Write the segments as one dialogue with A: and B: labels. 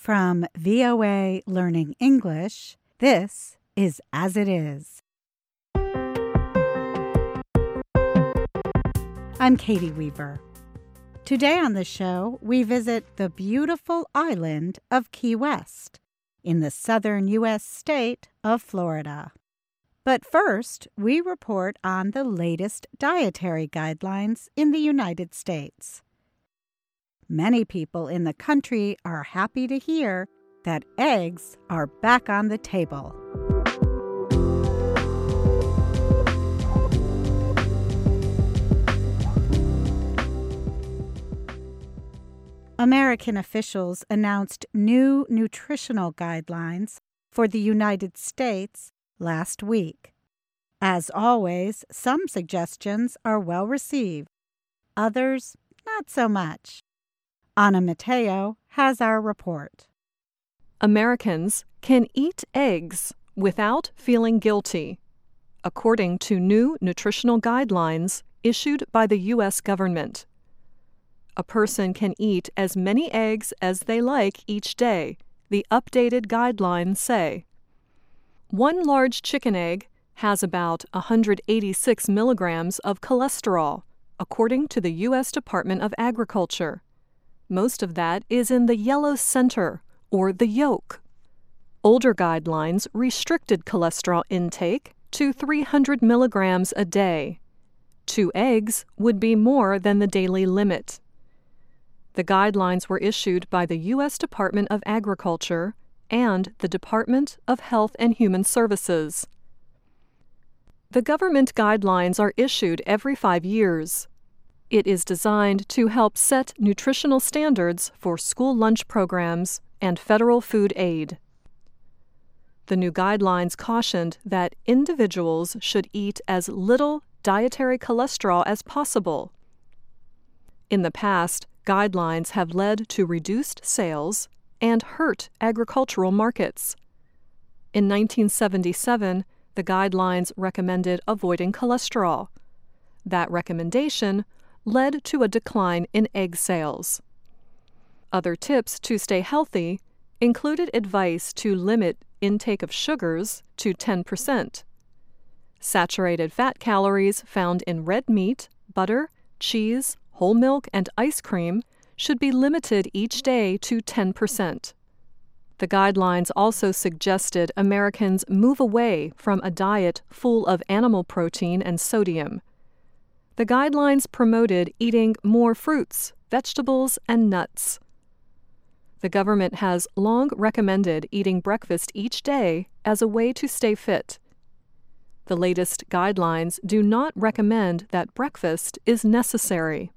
A: From VOA Learning English, this is As It Is. I'm Katie Weaver. Today on the show, we visit the beautiful island of Key West in the southern U.S. state of Florida. But first, we report on the latest dietary guidelines in the United States. Many people in the country are happy to hear that eggs are back on the table. American officials announced new nutritional guidelines for the United States last week. As always, some suggestions are well received, others not so much. Anna Matteo has our report.
B: Americans can eat eggs without feeling guilty, according to new nutritional guidelines issued by the U.S. government. A person can eat as many eggs as they like each day, the updated guidelines say. One large chicken egg has about 186 milligrams of cholesterol, according to the U.S. Department of Agriculture. Most of that is in the yellow center, or the yolk. Older guidelines restricted cholesterol intake to 300 milligrams a day. 2 eggs would be more than the daily limit. The guidelines were issued by the U.S. Department of Agriculture and the Department of Health and Human Services. The government guidelines are issued every 5 years. It is designed to help set nutritional standards for school lunch programs and federal food aid. The new guidelines cautioned that individuals should eat as little dietary cholesterol as possible. In the past, guidelines have led to reduced sales and hurt agricultural markets. In 1977, the guidelines recommended avoiding cholesterol. That recommendation led to a decline in egg sales. Other tips to stay healthy included advice to limit intake of sugars to 10%. Saturated fat calories found in red meat, butter, cheese, whole milk, and ice cream should be limited each day to 10%. The guidelines also suggested Americans move away from a diet full of animal protein and sodium. The guidelines promoted eating more fruits, vegetables, and nuts. The government has long recommended eating breakfast each day as a way to stay fit. The latest guidelines do not recommend that breakfast is necessary.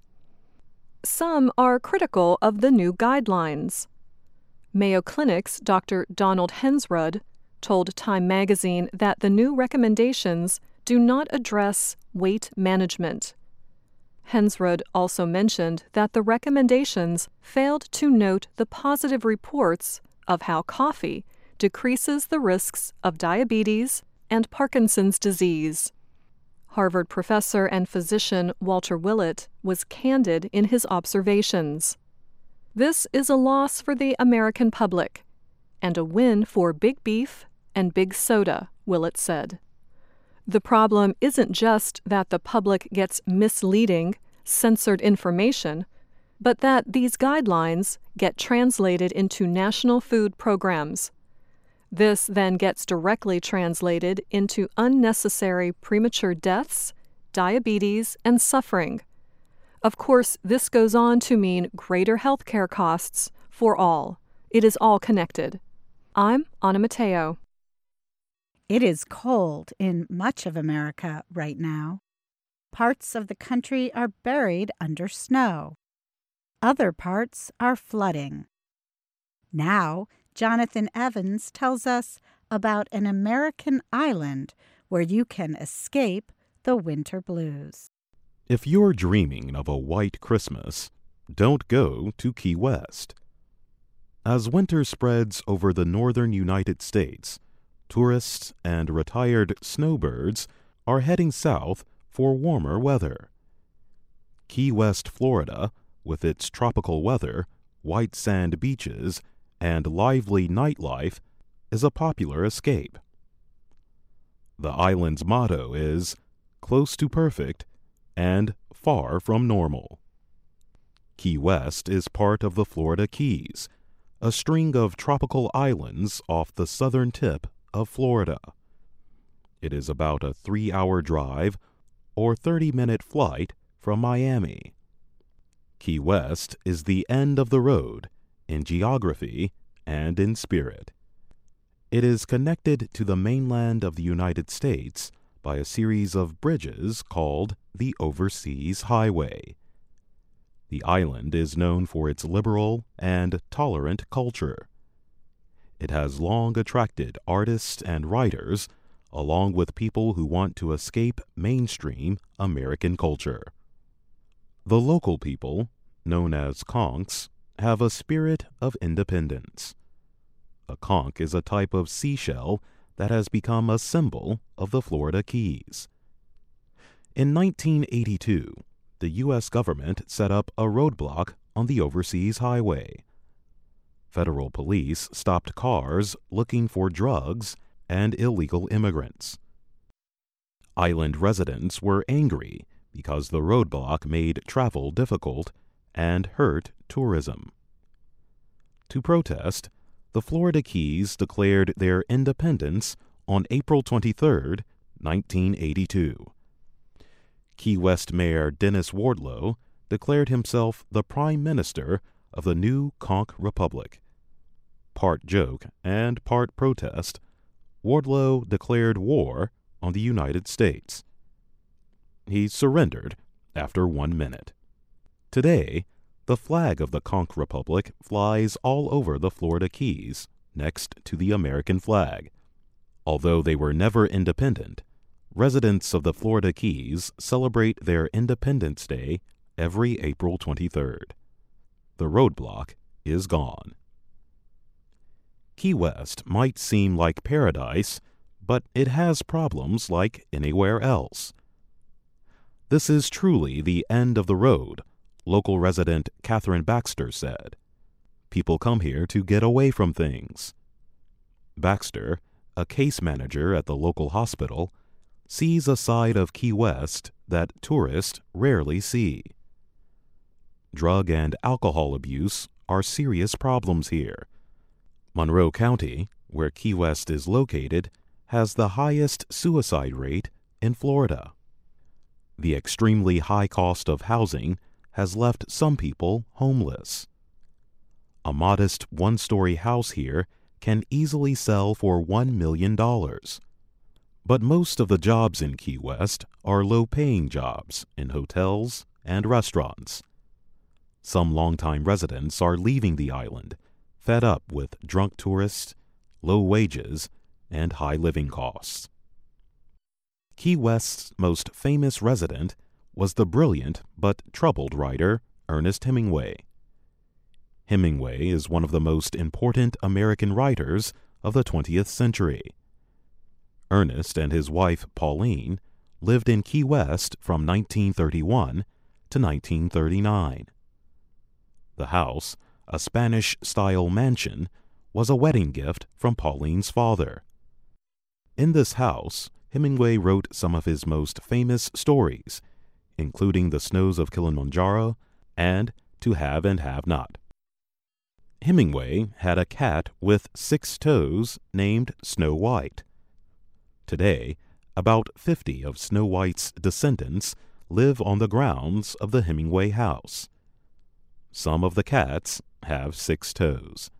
B: Some are critical of the new guidelines. Mayo Clinic's Dr. Donald Hensrud told Time magazine that the new recommendations do not address weight management. Hensrud also mentioned that the recommendations failed to note the positive reports of how coffee decreases the risks of diabetes and Parkinson's disease. Harvard professor and physician Walter Willett was candid in his observations. This is a loss for the American public and a win for big beef and big soda, Willett said. The problem isn't just that the public gets misleading, censored information, but that these guidelines get translated into national food programs. This then gets directly translated into unnecessary premature deaths, diabetes, and suffering. Of course, this goes on to mean greater health care costs for all. It is all connected. I'm Anna Matteo.
A: It is cold in much of America right now. Parts of the country are buried under snow. Other parts are flooding. Now, Jonathan Evans tells us about an American island where you can escape the winter blues.
C: If you're dreaming of a white Christmas, don't go to Key West. As winter spreads over the northern United States, tourists and retired snowbirds are heading south for warmer weather. Key West, Florida, with its tropical weather, white sand beaches, and lively nightlife is a popular escape. The island's motto is close to perfect and far from normal. Key West is part of the Florida Keys, a string of tropical islands off the southern tip of Florida. It is about a 3-hour drive or 30-minute flight from Miami. Key West is the end of the road in geography and in spirit. It is connected to the mainland of the United States by a series of bridges called the Overseas Highway. The island is known for its liberal and tolerant culture. It has long attracted artists and writers, along with people who want to escape mainstream American culture. The local people, known as conchs, have a spirit of independence. A conch is a type of seashell that has become a symbol of the Florida Keys. In 1982, the U.S. government set up a roadblock on the Overseas Highway. Federal police stopped cars looking for drugs and illegal immigrants. Island residents were angry because the roadblock made travel difficult and hurt tourism. To protest, the Florida Keys declared their independence on April 23, 1982. Key West Mayor Dennis Wardlow declared himself the Prime Minister of the new Conch Republic. Part joke and part protest, Wardlow declared war on the United States. He surrendered after 1 minute. Today, the flag of the Conch Republic flies all over the Florida Keys, next to the American flag. Although they were never independent, residents of the Florida Keys celebrate their Independence Day every April 23rd. The roadblock is gone. Key West might seem like paradise, but it has problems like anywhere else. This is truly the end of the road, local resident Catherine Baxter said. People come here to get away from things. Baxter, a case manager at the local hospital, sees a side of Key West that tourists rarely see. Drug and alcohol abuse are serious problems here. Monroe County, where Key West is located, has the highest suicide rate in Florida. The extremely high cost of housing has left some people homeless. A modest one-story house here can easily sell for $1 million. But most of the jobs in Key West are low-paying jobs in hotels and restaurants. Some longtime residents are leaving the island, fed up with drunk tourists, low wages, and high living costs. Key West's most famous resident was the brilliant but troubled writer Ernest Hemingway. Hemingway is one of the most important American writers of the 20th century. Ernest and his wife Pauline lived in Key West from 1931 to 1939. The house, a Spanish-style mansion, was a wedding gift from Pauline's father. In this house, Hemingway wrote some of his most famous stories, including The Snows of Kilimanjaro and To Have and Have Not. Hemingway had a cat with 6 toes named Snow White. Today, about 50 of Snow White's descendants live on the grounds of the Hemingway house. Some of the cats have 6 toes.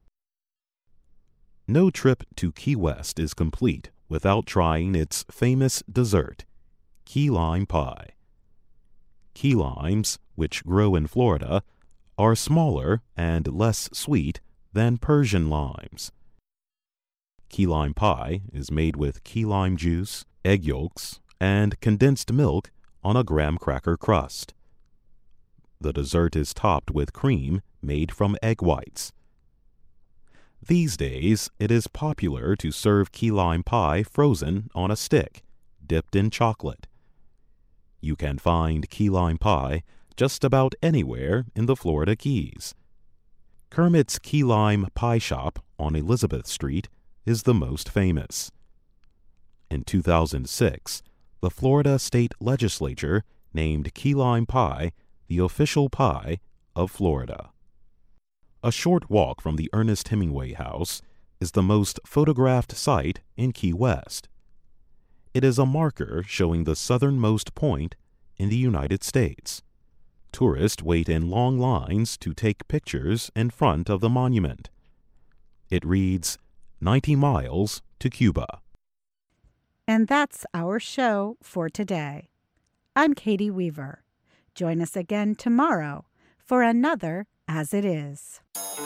C: No trip to Key West is complete without trying its famous dessert, key lime pie. Key limes, which grow in Florida, are smaller and less sweet than Persian limes. Key lime pie is made with key lime juice, egg yolks, and condensed milk on a graham cracker crust. The dessert is topped with cream made from egg whites. These days, it is popular to serve key lime pie frozen on a stick, dipped in chocolate. You can find key lime pie just about anywhere in the Florida Keys. Kermit's Key Lime Pie Shop on Elizabeth Street is the most famous. In 2006, the Florida State Legislature named key lime pie the official pie of Florida. A short walk from the Ernest Hemingway House is the most photographed site in Key West. It is a marker showing the southernmost point in the United States. Tourists wait in long lines to take pictures in front of the monument. It reads, 90 miles to Cuba.
A: And that's our show for today. I'm Katie Weaver. Join us again tomorrow for another As It Is.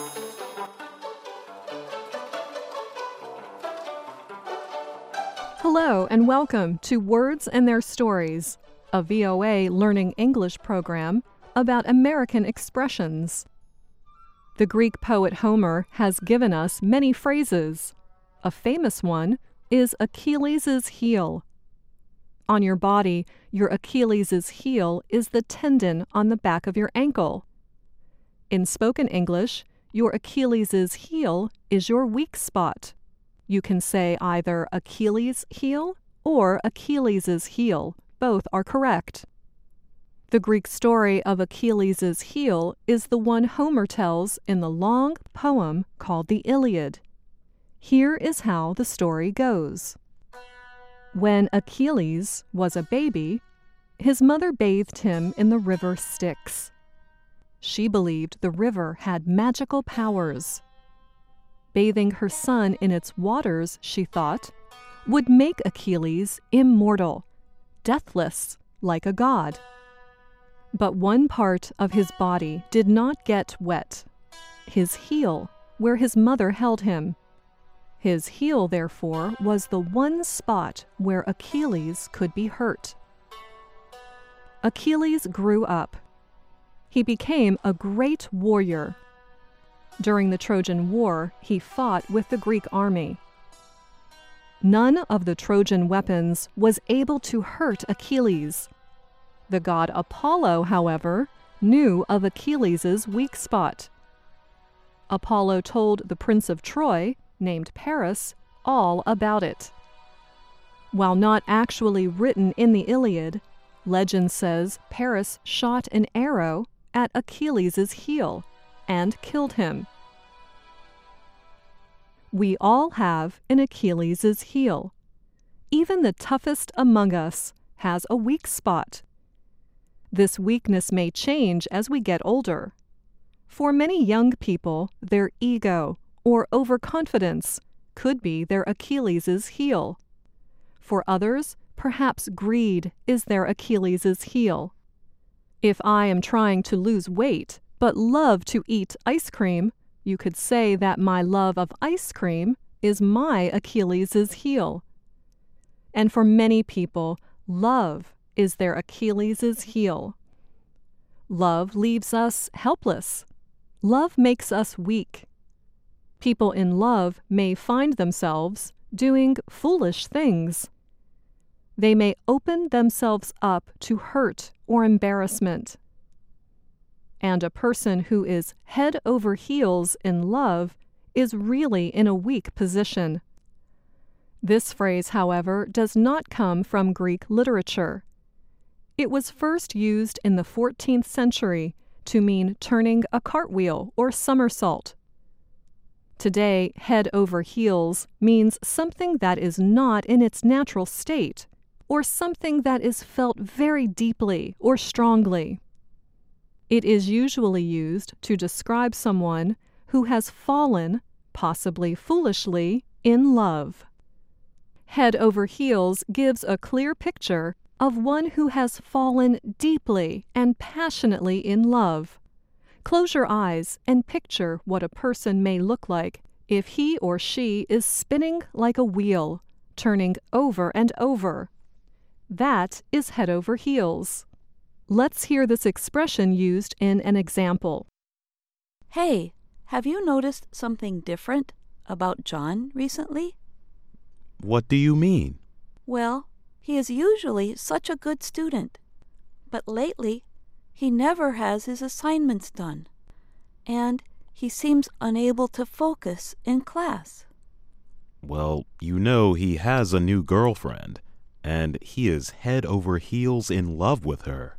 B: Hello and welcome to Words and Their Stories, a VOA Learning English program about American expressions. The Greek poet Homer has given us many phrases. A famous one is Achilles' heel. On your body, your Achilles' heel is the tendon on the back of your ankle. In spoken English, your Achilles' heel is your weak spot. You can say either Achilles' heel or Achilles' heel. Both are correct. The Greek story of Achilles' heel is the one Homer tells in the long poem called the Iliad. Here is how the story goes. When Achilles was a baby, his mother bathed him in the river Styx. She believed the river had magical powers. Bathing her son in its waters, she thought, would make Achilles immortal, deathless, like a god. But one part of his body did not get wet, his heel, where his mother held him. His heel, therefore, was the one spot where Achilles could be hurt. Achilles grew up. He became a great warrior. During the Trojan War, he fought with the Greek army. None of the Trojan weapons was able to hurt Achilles. The god Apollo, however, knew of Achilles' weak spot. Apollo told the Prince of Troy, named Paris, all about it. While not actually written in the Iliad, legend says Paris shot an arrow at Achilles' heel and killed him. We all have an Achilles' heel. Even the toughest among us has a weak spot. This weakness may change as we get older. For many young people, their ego or overconfidence could be their Achilles' heel. For others, perhaps greed is their Achilles' heel. If I am trying to lose weight but love to eat ice cream, you could say that my love of ice cream is my Achilles' heel. And for many people, love is their Achilles' heel. Love leaves us helpless. Love makes us weak. People in love may find themselves doing foolish things. They may open themselves up to hurt or embarrassment. And a person who is head over heels in love is really in a weak position. This phrase, however, does not come from Greek literature. It was first used in the 14th century to mean turning a cartwheel or somersault. Today, head over heels means something that is not in its natural state, or something that is felt very deeply or strongly. It is usually used to describe someone who has fallen, possibly foolishly, in love. Head over heels gives a clear picture of one who has fallen deeply and passionately in love. Close your eyes and picture what a person may look like if he or she is spinning like a wheel, turning over and over. That is head over heels. Let's hear this expression used in an example.
D: Hey, have you noticed something different about John recently?
C: What do you mean?
D: Well, he is usually such a good student, but lately he never has his assignments done, and He seems unable to focus in class.
C: Well, you know he has a new girlfriend, and he is head over heels in love with her.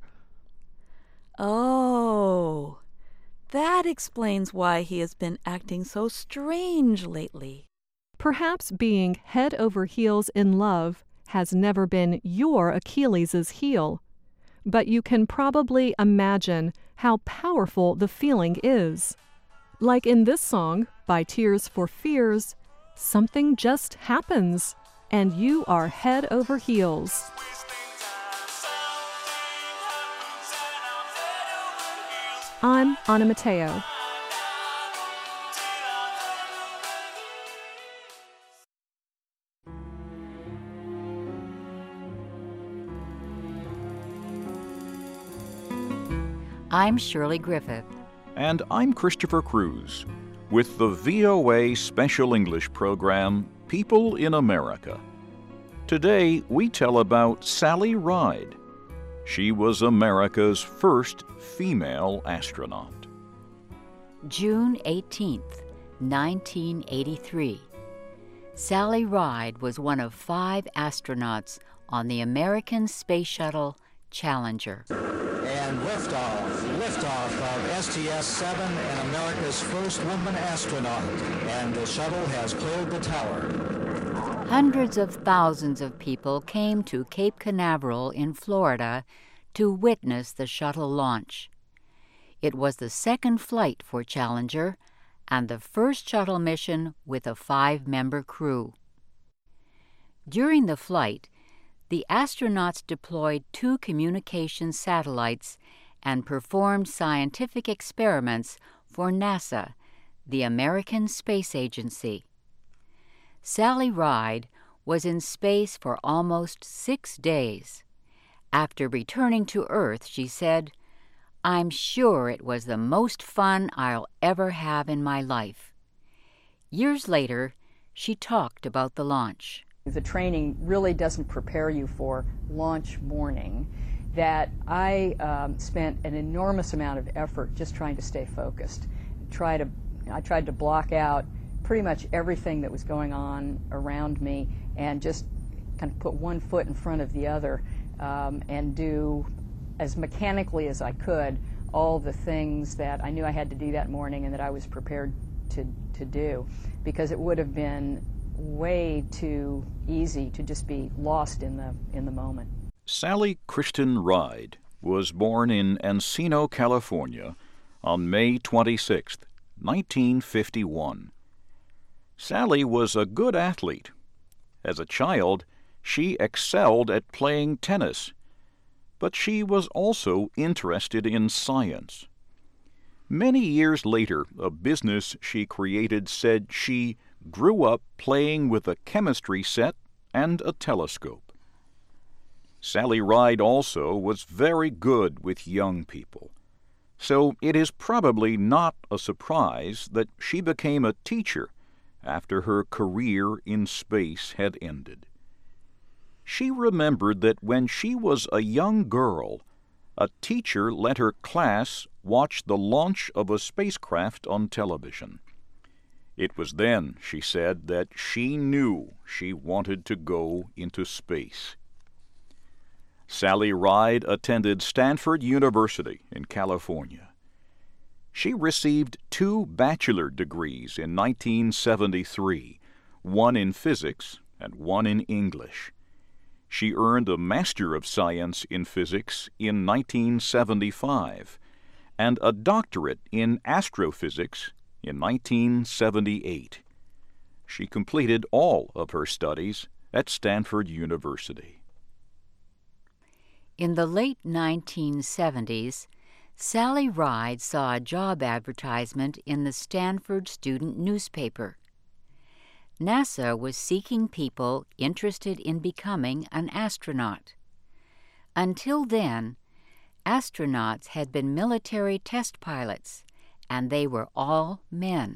D: Oh, that explains why he has been acting so strange lately.
B: Perhaps being head over heels in love has never been your Achilles' heel, but you can probably imagine how powerful the feeling is. Like in this song by Tears for Fears, something just happens, and you are head over heels. I'm Anna Mateo.
E: I'm Shirley Griffith.
F: And I'm Christopher Cruz with the VOA Special English program, People in America. Today, we tell about Sally Ride. She was America's first female astronaut.
E: June 18th, 1983. Sally Ride was one of 5 astronauts on the American Space Shuttle Challenger.
G: And liftoff of STS-7 and America's first woman astronaut. And the shuttle has cleared the tower.
E: Hundreds of thousands of people came to Cape Canaveral in Florida to witness the shuttle launch. It was the second flight for Challenger and the first shuttle mission with a 5-member crew. During the flight, the astronauts deployed 2 communication satellites and performed scientific experiments for NASA, the American Space Agency. Sally Ride was in space for almost 6 days. After returning to Earth, she said, "I'm sure it was the most fun I'll ever have in my life." Years later, she talked about the launch.
H: The training really doesn't prepare you for launch morning, that I spent an enormous amount of effort just trying to stay focused. I tried to block out pretty much everything that was going on around me and just kind of put one foot in front of the other and do as mechanically as I could all the things that I knew I had to do that morning and that I was prepared to do, because it would have been way too easy to just be lost in the moment.
F: Sally Kristen Ride was born in Encino, California on May 26, 1951. Sally was a good athlete. As a child, she excelled at playing tennis, but she was also interested in science. Many years later, a business she created said she grew up playing with a chemistry set and a telescope. Sally Ride also was very good with young people, so it is probably not a surprise that she became a teacher after her career in space had ended. She remembered that when she was a young girl, a teacher let her class watch the launch of a spacecraft on television. It was then, she said, that she knew she wanted to go into space. Sally Ride attended Stanford University in California. She received 2 bachelor degrees in 1973, one in physics and one in English. She earned a Master of Science in Physics in 1975 and a doctorate in astrophysics in 1978. She completed all of her studies at Stanford University.
E: In the late 1970s, Sally Ride saw a job advertisement in the Stanford student newspaper. NASA was seeking people interested in becoming an astronaut. Until then, astronauts had been military test pilots, and they were all men.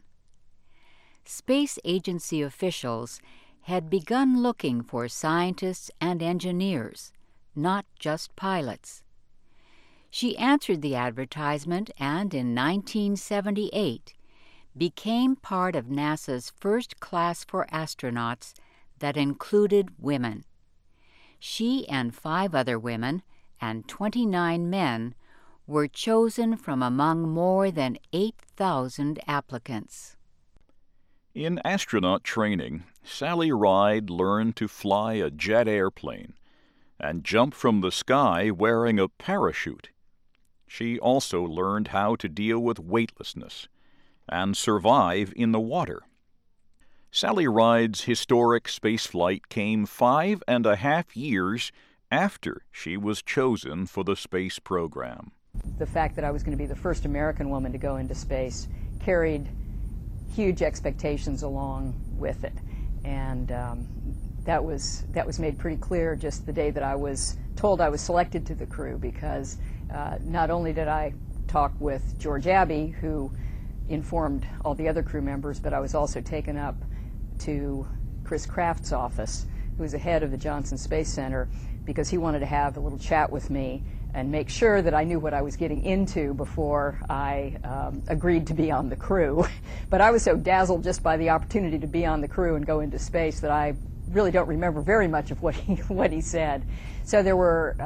E: Space agency officials had begun looking for scientists and engineers, not just pilots. She answered the advertisement, and in 1978, became part of NASA's first class for astronauts that included women. She and 5 other women and 29 men were chosen from among more than 8,000 applicants.
F: In astronaut training, Sally Ride learned to fly a jet airplane and jump from the sky wearing a parachute. She also learned how to deal with weightlessness and survive in the water. Sally Ride's historic spaceflight came 5.5 years after she was chosen for the space program.
H: The fact that I was going to be the first American woman to go into space carried huge expectations along with it, and that was made pretty clear just the day that I was told I was selected to the crew, because not only did I talk with George Abbey, who informed all the other crew members, but I was also taken up to Chris Kraft's office, who was the head of the Johnson Space Center, because he wanted to have a little chat with me and make sure that I knew what I was getting into before I agreed to be on the crew. But I was so dazzled just by the opportunity to be on the crew and go into space that I really don't remember very much of what he said. So there were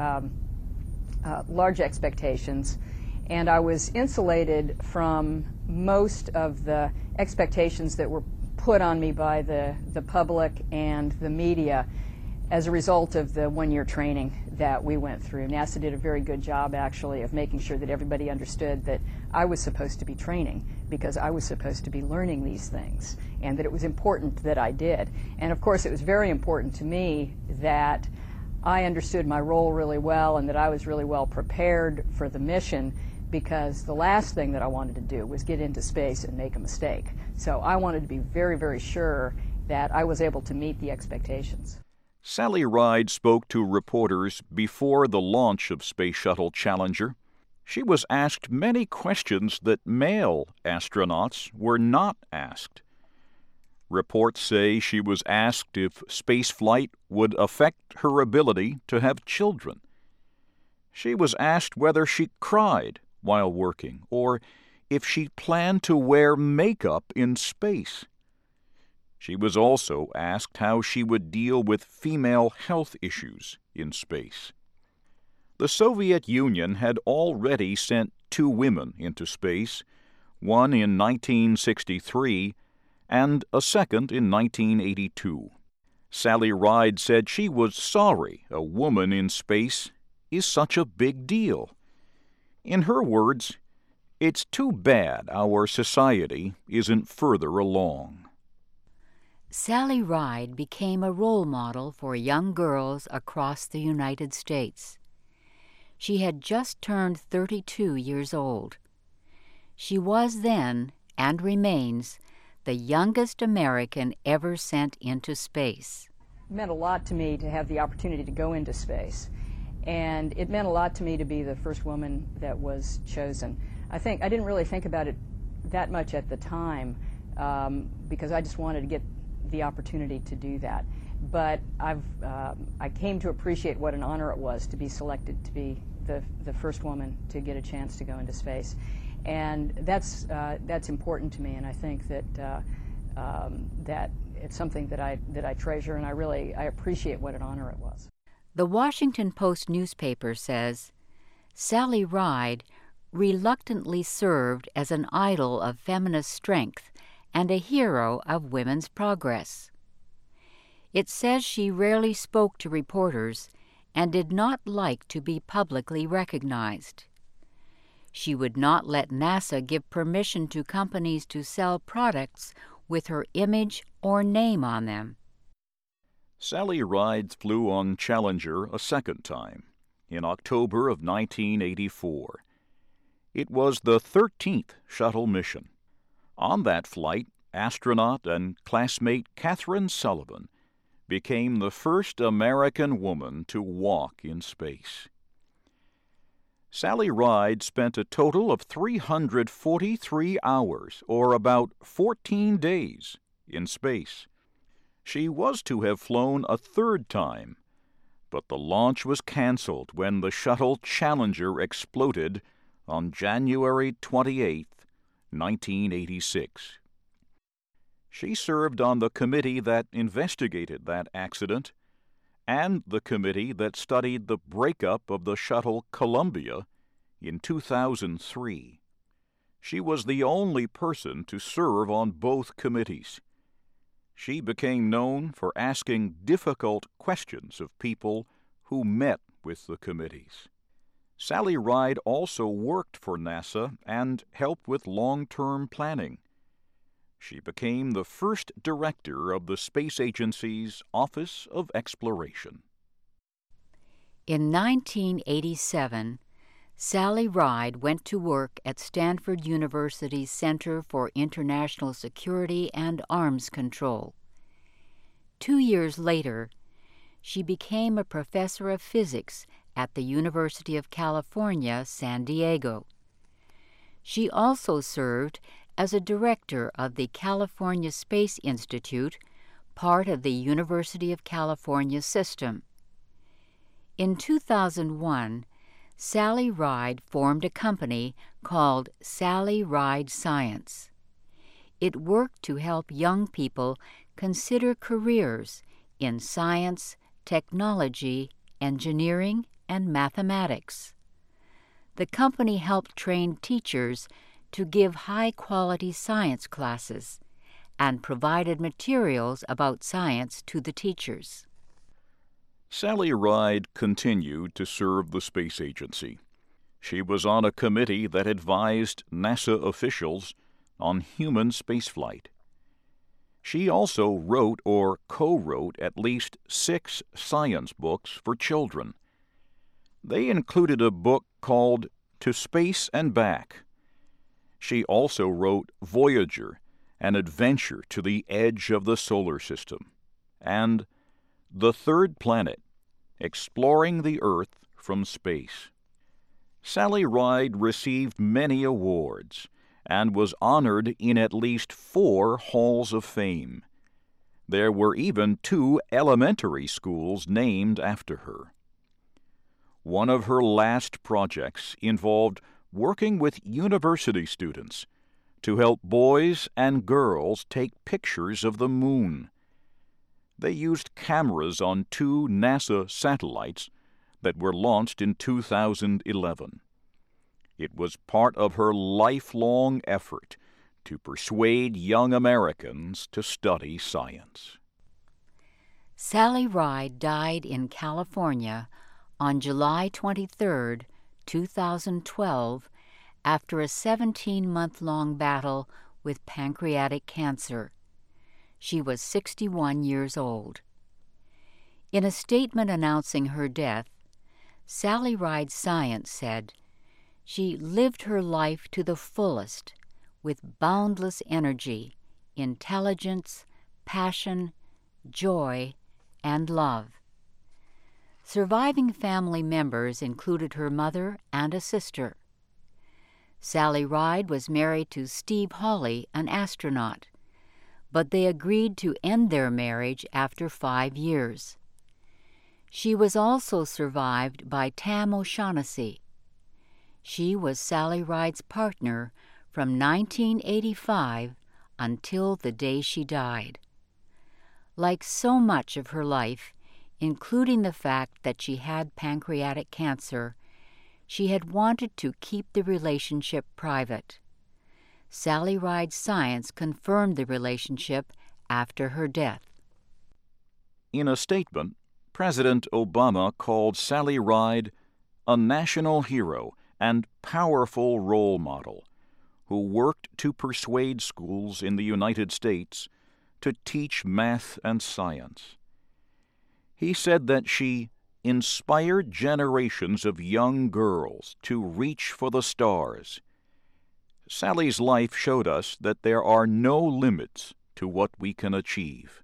H: large expectations, and I was insulated from most of the expectations that were put on me by the public and the media as a result of the one-year training that we went through. NASA did a very good job, actually, of making sure that everybody understood that I was supposed to be training, because I was supposed to be learning these things, and that it was important that I did. And of course, it was very important to me that I understood my role really well and that I was really well prepared for the mission, because the last thing that I wanted to do was get into space and make a mistake. So I wanted to be very, very sure that I was able to meet the expectations.
F: Sally Ride spoke to reporters before the launch of Space Shuttle Challenger. She was asked many questions that male astronauts were not asked. Reports say she was asked if spaceflight would affect her ability to have children. She was asked whether she cried while working, or if she planned to wear makeup in space. She was also asked how she would deal with female health issues in space. The Soviet Union had already sent 2 women into space, one in 1963 and a second in 1982. Sally Ride said she was sorry a woman in space is such a big deal. In her words, "It's too bad our society isn't further along."
E: Sally Ride became a role model for young girls across the United States. She had just turned 32 years old. She was then, and remains, the youngest American ever sent into space.
H: It meant a lot to me to have the opportunity to go into space, and it meant a lot to me to be the first woman that was chosen. I didn't really think about it that much at the time, because I just wanted to get the opportunity to do that. But I came to appreciate what an honor it was to be selected to be the first woman to get a chance to go into space, and that's important to me. And I think that that it's something that I treasure, and I appreciate what an honor it was.
E: The Washington Post newspaper says, Sally Ride reluctantly served as an idol of feminist strength and a hero of women's progress. It says she rarely spoke to reporters and did not like to be publicly recognized. She would not let NASA give permission to companies to sell products with her image or name on them.
F: Sally Ride flew on Challenger a second time, in October of 1984. It was the 13th shuttle mission. On that flight, astronaut and classmate Catherine Sullivan became the first American woman to walk in space. Sally Ride spent a total of 343 hours, or about 14 days, in space. She was to have flown a third time, but the launch was canceled when the shuttle Challenger exploded on January 28, 1986. She served on the committee that investigated that accident and the committee that studied the breakup of the shuttle Columbia in 2003. She was the only person to serve on both committees. She became known for asking difficult questions of people who met with the committees. Sally Ride also worked for NASA and helped with long-term planning. She became the first director of the Space Agency's Office of Exploration.
E: In 1987, Sally Ride went to work at Stanford University's Center for International Security and Arms Control. 2 years later, she became a professor of physics at the University of California, San Diego. She also served as a director of the California Space Institute, part of the University of California system. In 2001, Sally Ride formed a company called Sally Ride Science. It worked to help young people consider careers in science, technology, engineering, and mathematics. The company helped train teachers to give high-quality science classes and provided materials about science to the teachers.
F: Sally Ride continued to serve the space agency. She was on a committee that advised NASA officials on human spaceflight. She also wrote or co-wrote at least 6 science books for children. They included a book called To Space and Back. She also wrote Voyager, an adventure to the edge of the solar system, and The Third Planet, Exploring the Earth from Space. Sally Ride received many awards and was honored in at least 4 halls of fame. There were even 2 elementary schools named after her. One of her last projects involved working with university students to help boys and girls take pictures of the moon. They used cameras on 2 NASA satellites that were launched in 2011. It was part of her lifelong effort to persuade young Americans to study science.
E: Sally Ride died in California on July 23, 2012, after a 17-month-long battle with pancreatic cancer. She was 61 years old. In a statement announcing her death, Sally Ride Science said, "She lived her life to the fullest with boundless energy, intelligence, passion, joy, and love." Surviving family members included her mother and a sister. Sally Ride was married to Steve Hawley, an astronaut, but they agreed to end their marriage after 5 years. She was also survived by Tam O'Shaughnessy. She was Sally Ride's partner from 1985 until the day she died. Like so much of her life, including the fact that she had pancreatic cancer, she had wanted to keep the relationship private. Sally Ride Science confirmed the relationship after her death.
F: In a statement, President Obama called Sally Ride a national hero and powerful role model who worked to persuade schools in the United States to teach math and science. He said that she inspired generations of young girls to reach for the stars. Sally's life showed us that there are no limits to what we can achieve.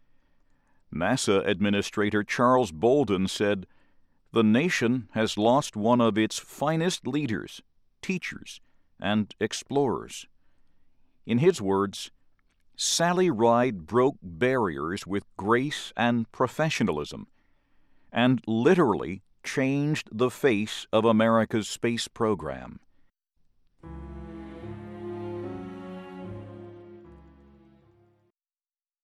F: NASA Administrator Charles Bolden said, "The nation has lost one of its finest leaders, teachers, and explorers." In his words, Sally Ride broke barriers with grace and professionalism, and literally changed the face of America's space program.